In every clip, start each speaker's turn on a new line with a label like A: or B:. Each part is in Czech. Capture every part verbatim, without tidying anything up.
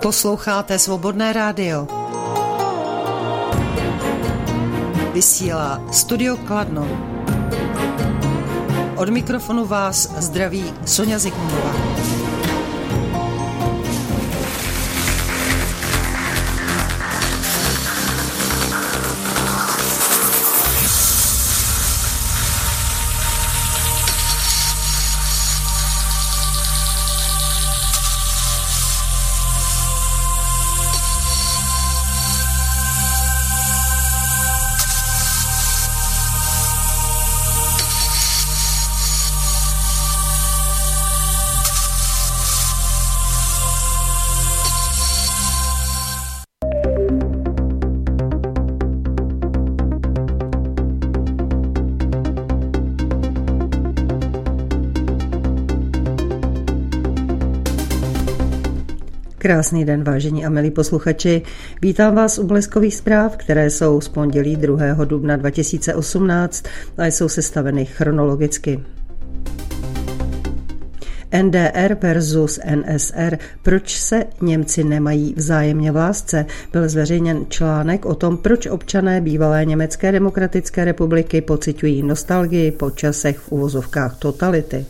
A: Posloucháte Svobodné rádio. Vysílá Studio Kladno. Od mikrofonu vás zdraví Sonja Zikmundová.
B: Krásný den, vážení a milí posluchači. Vítám vás u Bleskových zpráv, které jsou z pondělí druhého dubna dva tisíce osmnáct a jsou sestaveny chronologicky. N D R versus N S R. Proč se Němci nemají vzájemně v lásce? Byl zveřejněn článek o tom, proč občané bývalé Německé demokratické republiky pociťují nostalgii po časech v uvozovkách totality.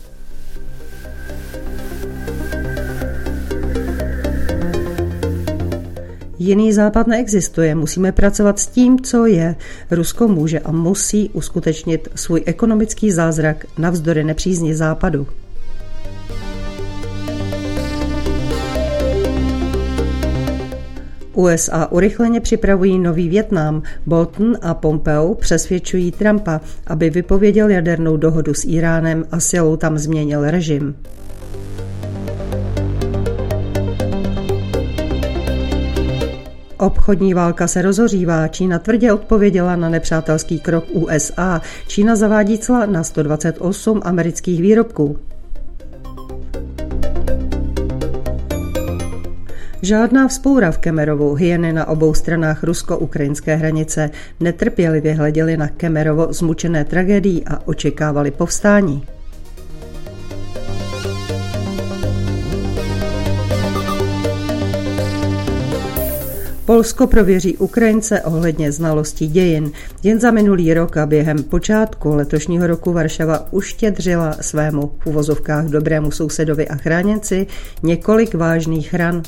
B: Jiný západ neexistuje, musíme pracovat s tím, co je. Rusko může a musí uskutečnit svůj ekonomický zázrak navzdory nepřízni západu. U S A urychleně připravují nový Vietnam. Bolton a Pompeo přesvědčují Trumpa, aby vypověděl jadernou dohodu s Íránem a silou tam změnil režim. Obchodní válka se rozhořívá. Čína tvrdě odpověděla na nepřátelský krok U S A. Čína zavádí cla na sto dvacet osm amerických výrobků. Žádná vzpoura v Kemerovu. Hyeny na obou stranách rusko-ukrajinské hranice netrpělivě hleděli na Kemerovo zmučené tragédií a očekávali povstání. Polsko prověří Ukrajince ohledně znalostí dějin. Jen za minulý rok a během počátku letošního roku Varšava uštědřila svému v uvozovkách dobrému sousedovi a chráněnci několik vážných ran.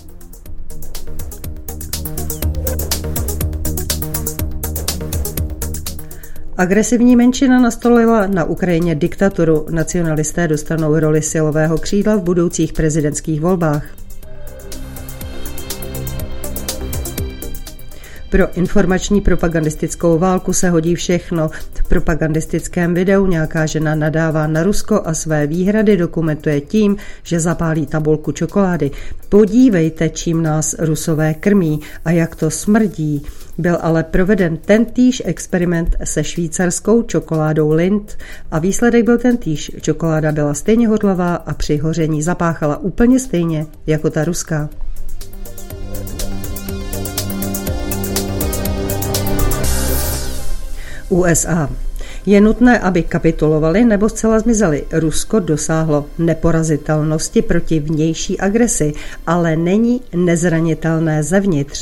B: Agresivní menšina nastolila na Ukrajině diktaturu. Nacionalisté dostanou roli silového křídla v budoucích prezidentských volbách. Pro informační propagandistickou válku se hodí všechno. V propagandistickém videu nějaká žena nadává na Rusko a své výhrady dokumentuje tím, že zapálí tabulku čokolády. Podívejte, čím nás Rusové krmí a jak to smrdí. Byl ale proveden tentýž experiment se švýcarskou čokoládou Lindt a výsledek byl tentýž. Čokoláda byla stejně hodlavá a při hoření zapáchala úplně stejně jako ta ruská. U S A. Je nutné, aby kapitulovali nebo zcela zmizeli. Rusko dosáhlo neporazitelnosti proti vnější agresi, ale není nezranitelné zevnitř.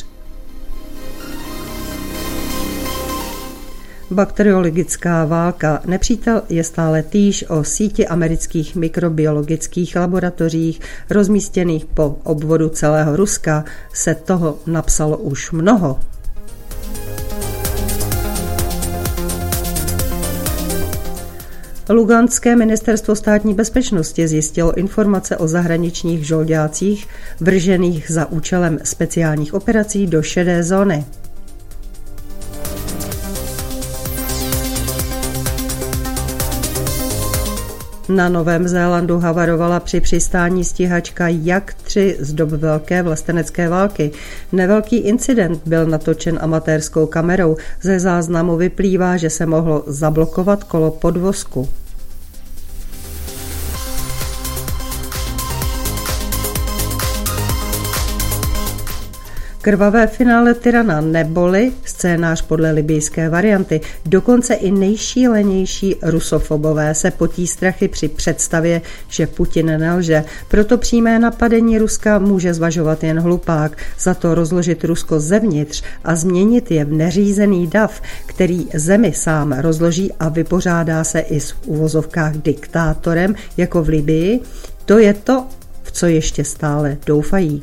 B: Bakteriologická válka. Nepřítel je stále týž. O síti amerických mikrobiologických laboratořích rozmístěných po obvodu celého Ruska se toho napsalo už mnoho. Luganské ministerstvo státní bezpečnosti zjistilo informace o zahraničních žoldácích vržených za účelem speciálních operací do šedé zóny. Na Novém Zélandu havarovala při přistání stíhačka Jak tři z dob velké vlastenecké války. Nevelký incident byl natočen amatérskou kamerou. Ze záznamu vyplývá, že se mohlo zablokovat kolo podvozku. Krvavé finále tyrana neboli, scénář podle libyjské varianty, dokonce i nejšílenější rusofobové se potí strachy při představě, že Putin nelže. Proto přímé napadení Ruska může zvažovat jen hlupák. Za to rozložit Rusko zevnitř a změnit je v neřízený dav, který zemi sám rozloží a vypořádá se i s v uvozovkách diktátorem jako v Libyi, to je to, v co ještě stále doufají.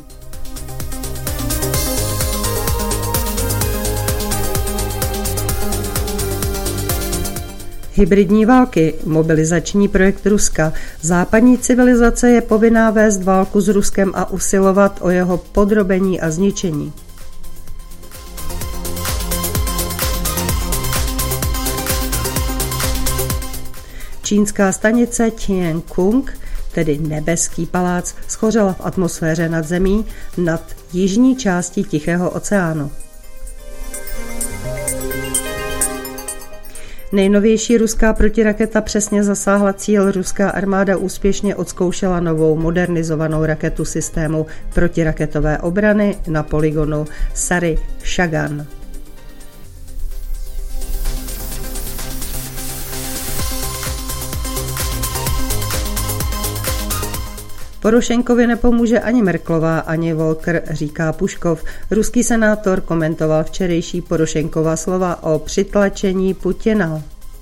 B: Hybridní války, mobilizační projekt Ruska. Západní civilizace je povinná vést válku s Ruskem a usilovat o jeho podrobení a zničení. Čínská stanice Tiangong, tedy nebeský palác, schořela v atmosféře nad zemí nad jižní částí Tichého oceánu. Nejnovější ruská protiraketa přesně zasáhla cíl. Ruská armáda úspěšně odzkoušela novou modernizovanou raketu systému protiraketové obrany na polygonu Sary Shagan. Porošenkovi nepomůže ani Merkelová, ani Volker, říká Puškov. Ruský senátor komentoval včerejší Porošenkova slova o přitlačení Putina.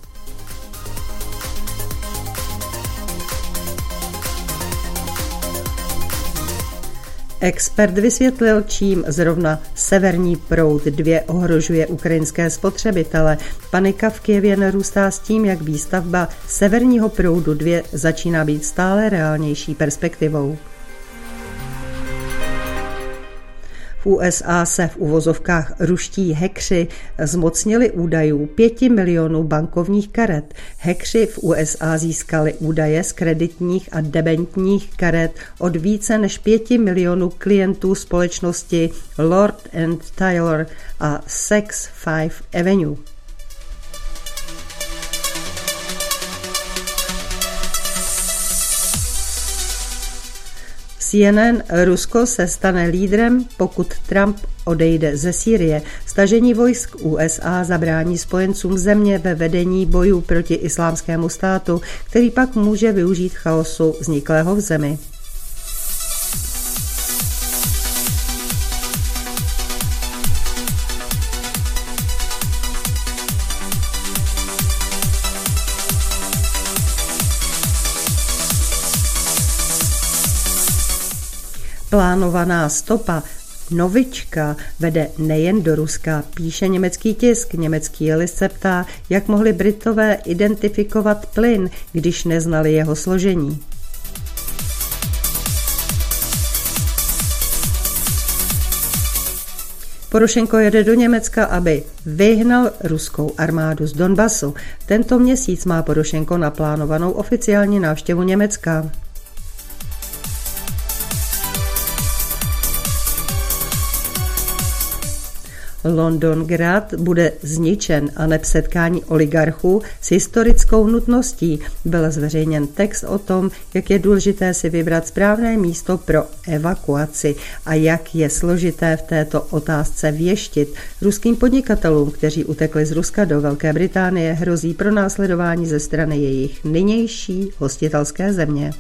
B: Expert vysvětlil, čím zrovna severní proud dva ohrožuje ukrajinské spotřebitele. Panika v Kyjevě narůstá s tím, jak výstavba severního proudu dva začíná být stále reálnější perspektivou. V U S A se v uvozovkách ruští hackři zmocnili údajů pěti milionů bankovních karet. Hackři v U S A získali údaje z kreditních a debentních karet od více než pěti milionů klientů společnosti Lord and Taylor a Saks Fifth Avenue. C N N: Rusko se stane lídrem, pokud Trump odejde ze Sýrie. Stažení vojsk U S A zabrání spojencům země ve vedení bojů proti islámskému státu, který pak může využít chaosu vzniklého v zemi. Plánovaná stopa Novička vede nejen do Ruska, píše německý tisk. Německý list se ptá, jak mohli Britové identifikovat plyn, když neznali jeho složení. Porošenko jede do Německa, aby vyhnal ruskou armádu z Donbasu. Tento měsíc má Porošenko naplánovanou oficiální návštěvu Německa. Londongrad bude zničen a neb setkání oligarchů s historickou nutností. Byl zveřejněn text o tom, jak je důležité si vybrat správné místo pro evakuaci a jak je složité v této otázce věštit. Ruským podnikatelům, kteří utekli z Ruska do Velké Británie, hrozí pronásledování ze strany jejich nynější hostitelské země.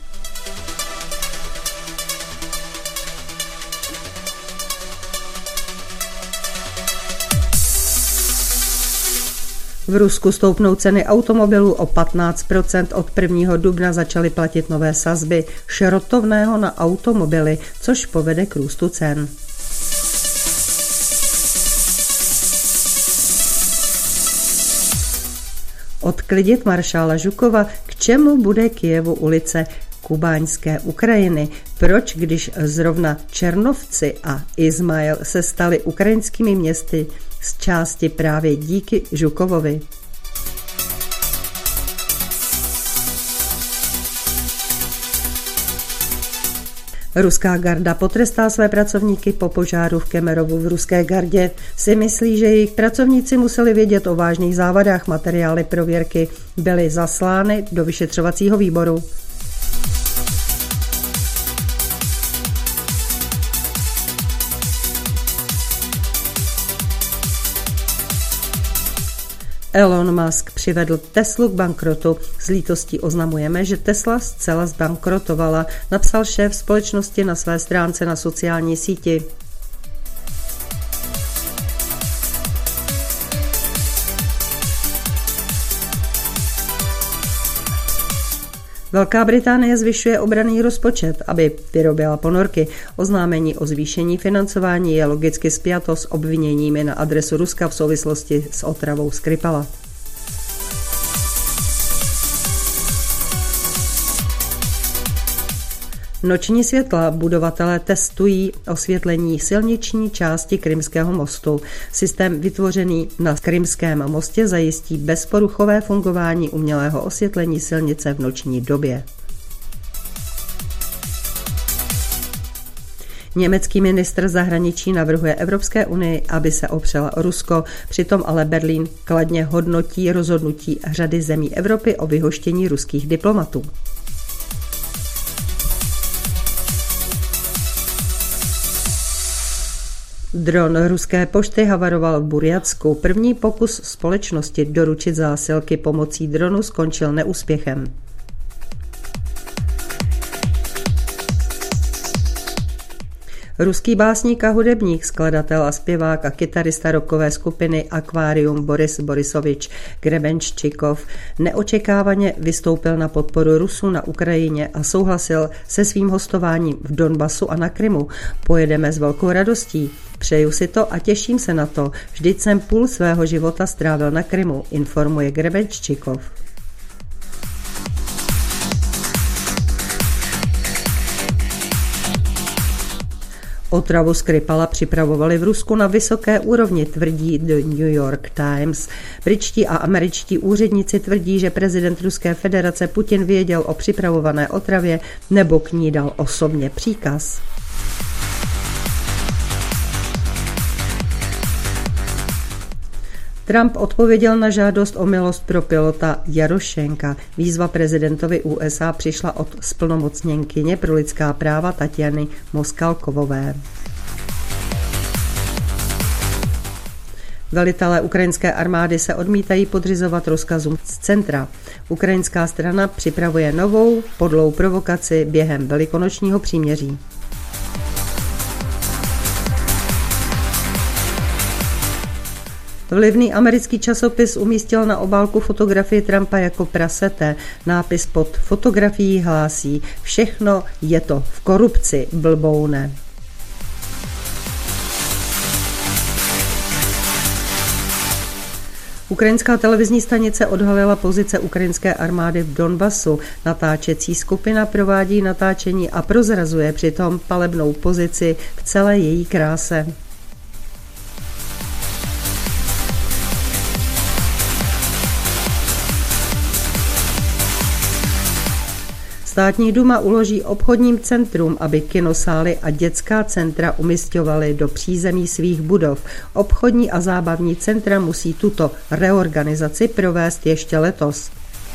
B: V Rusku stoupnou ceny automobilů o patnáct procent. Od prvního dubna začaly platit nové sazby šrotovného na automobily, což povede k růstu cen. Odklidit maršála Žukova, k čemu bude Kyjevu ulice kubáňské Ukrajiny. Proč, když zrovna Černovci a Izmail se staly ukrajinskými městy z části právě díky Žukovovi? Ruská garda potrestá své pracovníky po požáru v Kemerovu. V ruské gardě si myslí, že jejich pracovníci museli vědět o vážných závadách. Materiály prověrky byly zaslány do vyšetřovacího výboru. Elon Musk přivedl Teslu k bankrotu. S lítostí oznamujeme, že Tesla zcela zbankrotovala, napsal šéf společnosti na své stránce na sociální síti. Velká Británie zvyšuje obranný rozpočet, aby vyrobila ponorky. Oznámení o zvýšení financování je logicky spjato s obviněními na adresu Ruska v souvislosti s otravou Skripala. Noční světla budovatelé testují osvětlení silniční části Krymského mostu. Systém vytvořený na Krymském mostě zajistí bezporuchové fungování umělého osvětlení silnice v noční době. Německý ministr zahraničí navrhuje Evropské unii, aby se opřela o Rusko, přitom ale Berlín kladně hodnotí rozhodnutí řady zemí Evropy o vyhoštění ruských diplomatů. Dron ruské pošty havaroval v Burjatsku. První pokus společnosti doručit zásilky pomocí dronu skončil neúspěchem. Ruský básník a hudebník, skladatel a zpěvák a kytarista rockové skupiny Aquarium Boris Borisovič Grebenščikov neočekávaně vystoupil na podporu Rusů na Ukrajině a souhlasil se svým hostováním v Donbasu a na Krymu. Pojedeme s velkou radostí. Přeju si to a těším se na to. Vždyť jsem půl svého života strávil na Krymu, informuje Grebenščikov. Otravu Skripala připravovali v Rusku na vysoké úrovni, tvrdí The New York Times. Britští a američtí úředníci tvrdí, že prezident Ruské federace Putin věděl o připravované otravě nebo k ní dal osobně příkaz. Trump odpověděl na žádost o milost pro pilota Jarošenka. Výzva prezidentovi U S A přišla od zplnomocněnkyně pro lidská práva Tatjany Moskalkovové. Velitelé ukrajinské armády se odmítají podřizovat rozkazům z centra. Ukrajinská strana připravuje novou podlou provokaci během velikonočního příměří. Vlivný americký časopis umístil na obálku fotografii Trumpa jako prasete. Nápis pod fotografií hlásí: všechno je to v korupci, blboune. Ukrajinská televizní stanice odhalila pozice ukrajinské armády v Donbasu. Natáčecí skupina provádí natáčení a prozrazuje přitom palebnou pozici v celé její kráse. Státní duma uloží obchodním centrum, aby kinosály a dětská centra umisťovaly do přízemí svých budov. Obchodní a zábavní centra musí tuto reorganizaci provést ještě letos.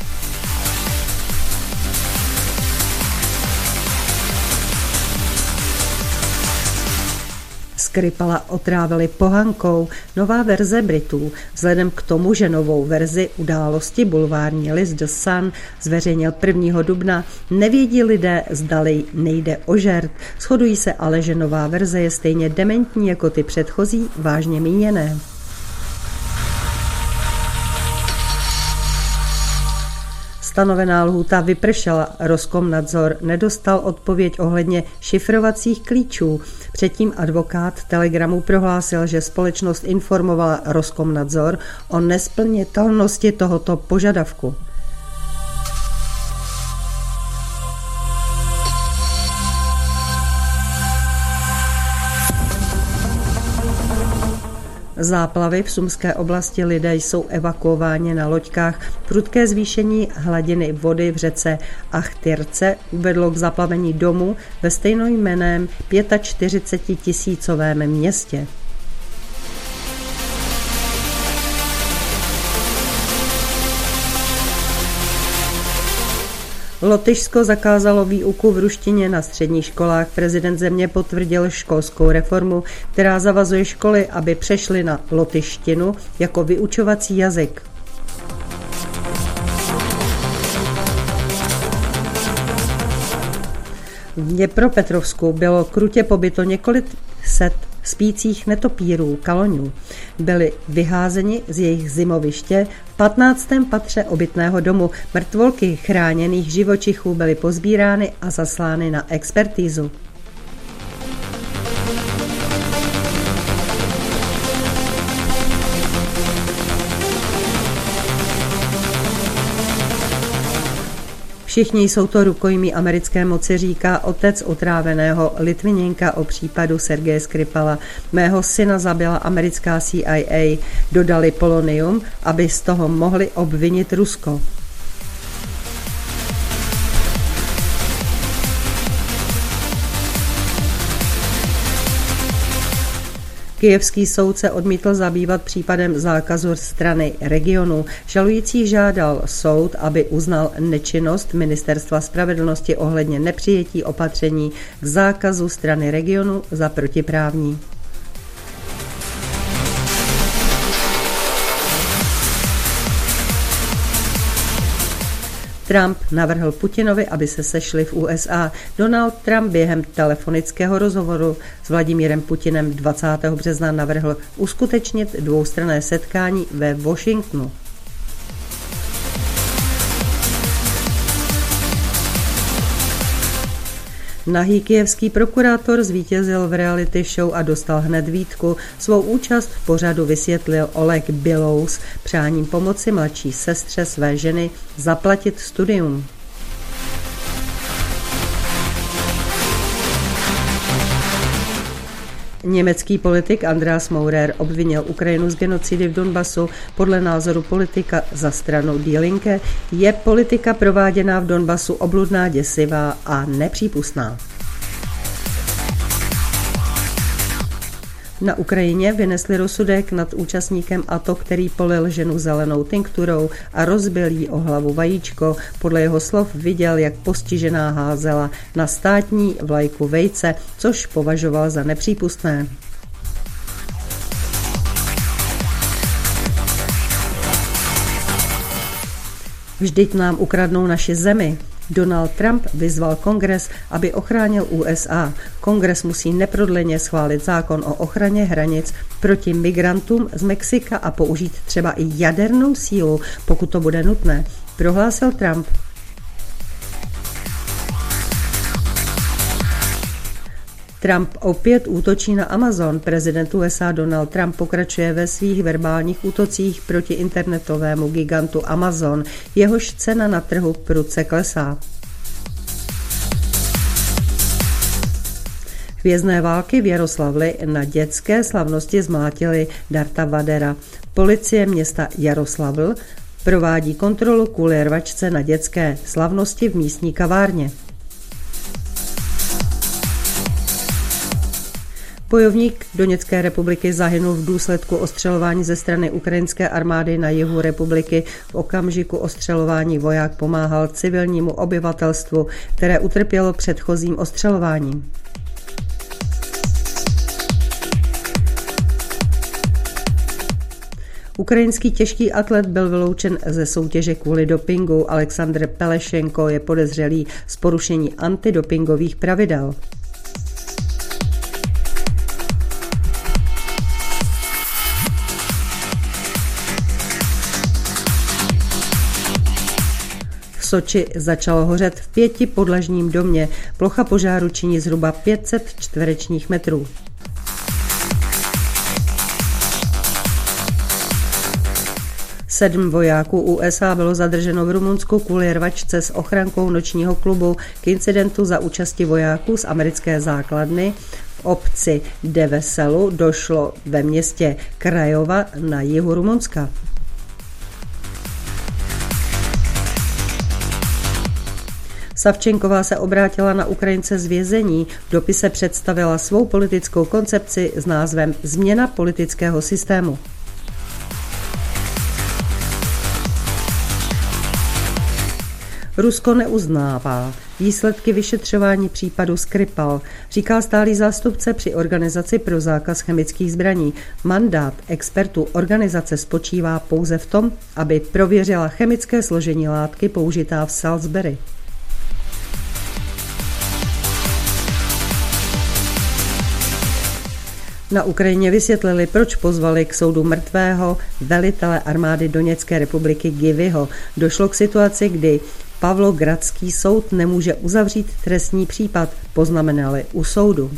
B: Skripala otrávili pohankou. Nová verze Britů. Vzhledem k tomu, že novou verzi události bulvární list The Sun zveřejnil prvního dubna, nevědí lidé, zdali nejde o žert. Shodují se ale, že nová verze je stejně dementní jako ty předchozí, vážně míněné. Stanovená lhůta vypršela, Roskomnadzor nedostal odpověď ohledně šifrovacích klíčů. Předtím advokát Telegramu prohlásil, že společnost informovala Roskomnadzor o nesplnitelnosti tohoto požadavku. Záplavy v Sumské oblasti, lidé jsou evakuováni na loďkách. Prudké zvýšení hladiny vody v řece Achtyrce uvedlo k zaplavení domu ve stejnojmenném čtyřicetitisícovém městě. Lotyšsko zakázalo výuku v ruštině na středních školách. Prezident země potvrdil školskou reformu, která zavazuje školy, aby přešly na lotyštinu jako vyučovací jazyk. V Dněpropetrovsku bylo krutě pobyto několik set spících netopírů, kaloňů. Byli vyházeni z jejich zimoviště v patnáctém patře obytného domu. Mrtvolky chráněných živočichů byly pozbírány a zaslány na expertízu. Všichni jsou to rukojmí americké moci, říká otec otráveného Litviněnka o případu Sergeje Skripala. Mého syna zabila americká C I A, dodali polonium, aby z toho mohli obvinit Rusko. Kyjevský soud se odmítl zabývat případem zákazu strany regionu. Žalující žádal soud, aby uznal nečinnost Ministerstva spravedlnosti ohledně nepřijetí opatření k zákazu strany regionu za protiprávní. Trump navrhl Putinovi, aby se sešli v U S A. Donald Trump během telefonického rozhovoru s Vladimírem Putinem dvacátého března navrhl uskutečnit dvoustranné setkání ve Washingtonu. Nahý kyjevský prokurátor zvítězil v reality show a dostal hned výtku. Svou účast v pořadu vysvětlil Oleg Bilous přáním pomoci mladší sestře své ženy zaplatit studium. Německý politik Andreas Maurer obvinil Ukrajinu z genocidy v Donbasu. Podle názoru politika za stranu Die Linke je politika prováděná v Donbasu obludná, děsivá a nepřípustná. Na Ukrajině vynesli rozsudek nad účastníkem A T O, který polil ženu zelenou tinkturou a rozbil jí o hlavu vajíčko. Podle jeho slov viděl, jak postižená házela na státní vlajku vejce, což považoval za nepřípustné. Vždyť nám ukradnou naši zemi. Donald Trump vyzval Kongres, aby ochránil U S A. Kongres musí neprodleně schválit zákon o ochraně hranic proti migrantům z Mexika a použít třeba i jadernou sílu, pokud to bude nutné, prohlásil Trump. Trump opět útočí na Amazon. Prezident U S A Donald Trump pokračuje ve svých verbálních útocích proti internetovému gigantu Amazon. Jehož cena na trhu prudce klesá. Hvězdné války v Jaroslavli na dětské slavnosti zmlátili Darta Vadera. Policie města Jaroslavl provádí kontrolu kvůli rvačce na dětské slavnosti v místní kavárně. Bojovník Doněcké republiky zahynul v důsledku ostřelování ze strany ukrajinské armády na jihu republiky. V okamžiku ostřelování voják pomáhal civilnímu obyvatelstvu, které utrpělo předchozím ostřelováním. Ukrajinský těžký atlet byl vyloučen ze soutěže kvůli dopingu. Alexandr Pelešenko je podezřelý z porušení antidopingových pravidel. V Soči začalo hořet v pětipodlažním domě. Plocha požáru činí zhruba pět set čtverečních metrů. Sedm vojáků U S A bylo zadrženo v Rumunsku kvůli rvačce s ochrankou nočního klubu. K incidentu za účasti vojáků z americké základny v obci De Veselu došlo ve městě Krajova na jihu Rumunska. Savčenková se obrátila na Ukrajince z vězení. V dopise představila svou politickou koncepci s názvem Změna politického systému. Rusko neuznává výsledky vyšetřování případu Skripal, říká stálý zástupce při Organizaci pro zákaz chemických zbraní. Mandát expertů organizace spočívá pouze v tom, aby prověřila chemické složení látky použitá v Salisbury. Na Ukrajině vysvětlili, proč pozvali k soudu mrtvého velitele armády Doněcké republiky Givyho. Došlo k situaci, kdy Pavlogradský soud nemůže uzavřít trestní případ, poznamenali u soudu.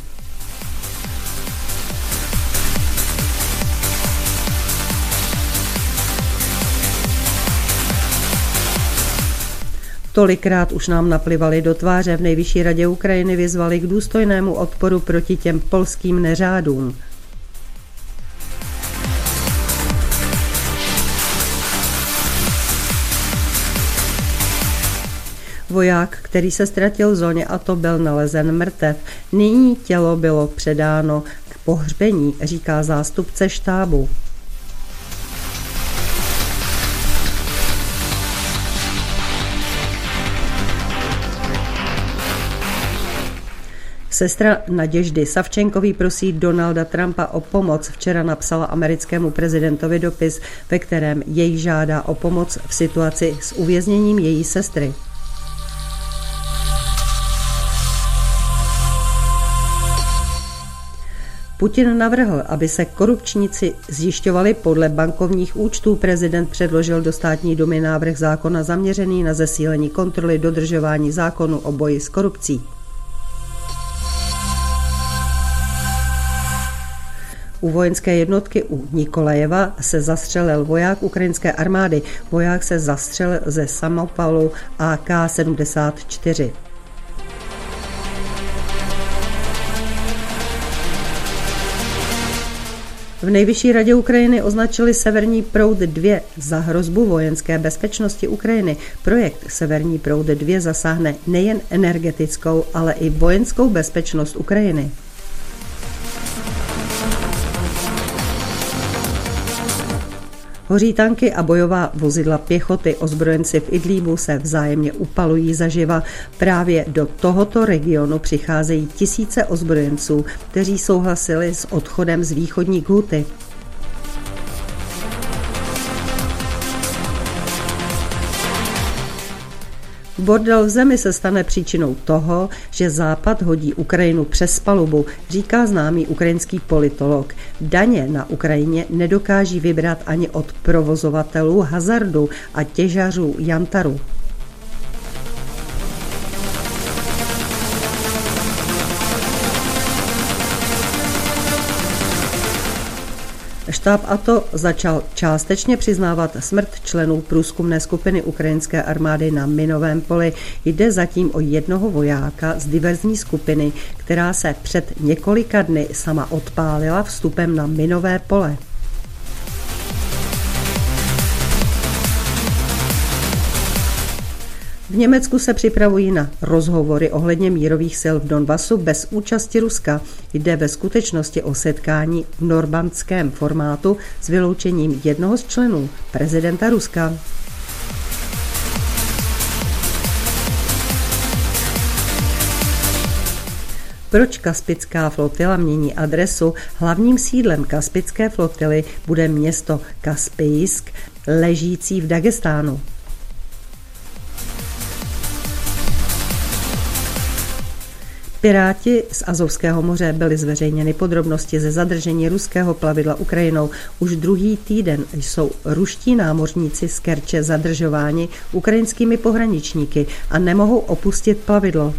B: Tolikrát už nám naplivali do tváře, v Nejvyšší radě Ukrajiny vyzvali k důstojnému odporu proti těm polským neřádům. Voják, který se ztratil v zóně A T O, byl nalezen mrtev. Nyní tělo bylo předáno k pohřbení, říká zástupce štábu. Sestra Naděždy Savčenkový prosí Donalda Trumpa o pomoc. Včera napsala americkému prezidentovi dopis, ve kterém jej žádá o pomoc v situaci s uvězněním její sestry. Putin navrhl, aby se korupčníci zjišťovali podle bankovních účtů. Prezident předložil do státní dumy návrh zákona zaměřený na zesílení kontroly dodržování zákonu o boji s korupcí. U vojenské jednotky u Nikolajeva se zastřelil voják ukrajinské armády. Voják se zastřelil ze samopalu A K sedmdesát čtyři. V Nejvyšší radě Ukrajiny označili Severní proud dva za hrozbu vojenské bezpečnosti Ukrajiny. Projekt Severní proud dva zasáhne nejen energetickou, ale i vojenskou bezpečnost Ukrajiny. Hoří tanky a bojová vozidla pěchoty. Ozbrojenci v Idlíbu se vzájemně upalují zaživa. Právě do tohoto regionu přicházejí tisíce ozbrojenců, kteří souhlasili s odchodem z východní Ghuty. Bordel v zemi se stane příčinou toho, že Západ hodí Ukrajinu přes palubu, říká známý ukrajinský politolog. Daně na Ukrajině nedokáží vybrat ani od provozovatelů hazardu a těžařů jantaru. Štáb A T O začal částečně přiznávat smrt členů průzkumné skupiny ukrajinské armády na minovém poli. Jde zatím o jednoho vojáka z diverzní skupiny, která se před několika dny sama odpálila vstupem na minové pole. V Německu se připravují na rozhovory ohledně mírových sil v Donbasu bez účasti Ruska. Jde ve skutečnosti o setkání v normandském formátu s vyloučením jednoho z členů, prezidenta Ruska. Proč Kaspická flotila mění adresu? Hlavním sídlem Kaspické flotily bude město Kaspijsk, ležící v Dagestánu. Piráti z Azovského moře byly zveřejněny podrobnosti ze zadržení ruského plavidla Ukrajinou. Už druhý týden jsou ruští námořníci z Kerče zadržováni ukrajinskými pohraničníky a nemohou opustit plavidlo.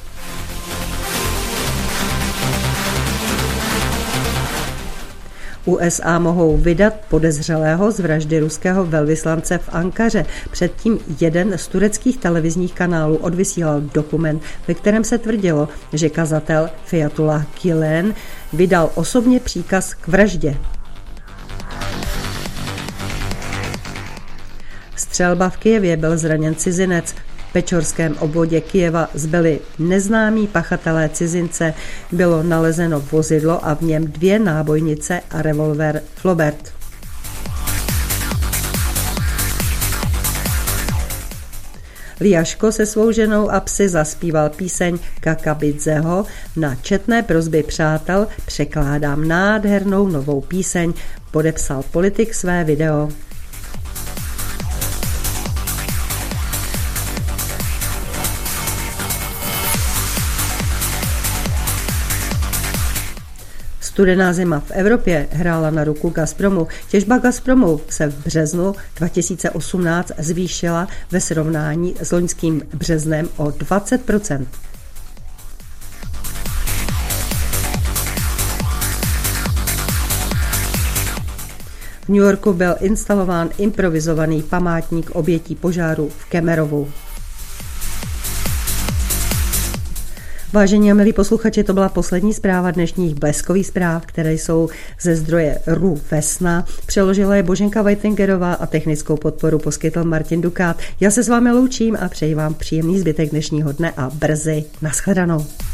B: U S A mohou vydat podezřelého z vraždy ruského velvyslance v Ankaře. Předtím jeden z tureckých televizních kanálů odvysílal dokument, ve kterém se tvrdilo, že kazatel Feyatullah Gülen vydal osobně příkaz k vraždě. Střelba v Kyjevě, byl zraněn cizinec. V Pečorském obvodě Kyjeva zbyli neznámí pachatelé cizince. Bylo nalezeno vozidlo a v něm dvě nábojnice a revolver Flobert. Liaško se svou ženou a psy zaspíval píseň Kakabidzeho. Na četné prosby přátel překládám nádhernou novou píseň, podepsal politik své video. Studená zima v Evropě hrála na ruku Gazpromu. Těžba Gazpromu se v březnu dva tisíce osmnáct zvýšila ve srovnání s loňským březnem o dvacet procent. V New Yorku byl instalován improvizovaný památník obětí požáru v Kemerovu. Vážení a milí posluchači, to byla poslední zpráva dnešních bleskových zpráv, které jsou ze zdroje R U Vesna. Přeložila je Boženka Vajtengerová a technickou podporu poskytl Martin Dukát. Já se s vámi loučím a přeji vám příjemný zbytek dnešního dne a brzy nashledanou.